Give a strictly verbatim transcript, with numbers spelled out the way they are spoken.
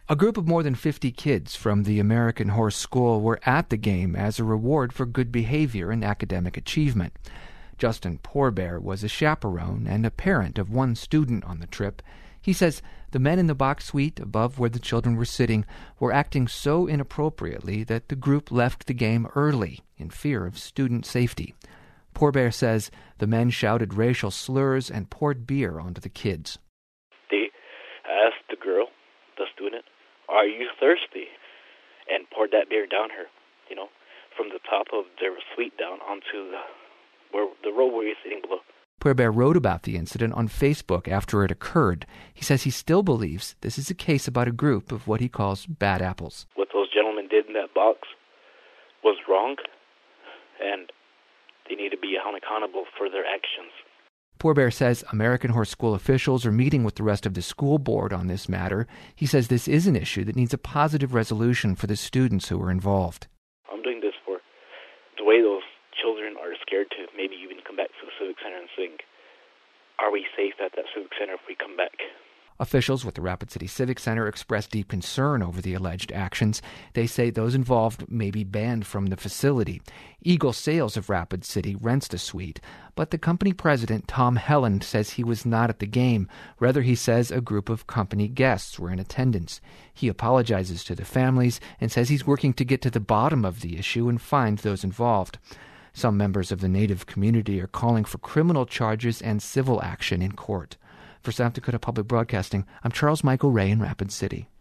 A group of more than fifty kids from the American Horse School were at the game as a reward for good behavior and academic achievement. Justin Poorbear was a chaperone and a parent of one student on the trip. He says the men in the box suite above where the children were sitting were acting so inappropriately that the group left the game early in fear of student safety. Poorbear says the men shouted racial slurs and poured beer onto the kids. They asked the girl, the student, "Are you thirsty?" and poured that beer down her, you know, from the top of their suite down onto the, where, the row where you're sitting below. Poorbear wrote about the incident on Facebook after it occurred. He says he still believes this is a case about a group of what he calls bad apples. What those gentlemen did in that box was wrong, and they need to be held accountable for their actions. Poorbear says American Horse School officials are meeting with the rest of the school board on this matter. He says this is an issue that needs a positive resolution for the students who are involved. I'm doing this for the way those children are scared to maybe even come back to the Civic Center and think, are we safe at that Civic Center if we come back? Officials with the Rapid City Civic Center expressed deep concern over the alleged actions. They say those involved may be banned from the facility. Eagle Sales of Rapid City rents the suite, but the company president, Tom Helland, says he was not at the game. Rather, he says a group of company guests were in attendance. He apologizes to the families and says he's working to get to the bottom of the issue and find those involved. Some members of the Native community are calling for criminal charges and civil action in court. For South Dakota Public Broadcasting, I'm Charles Michael Ray in Rapid City.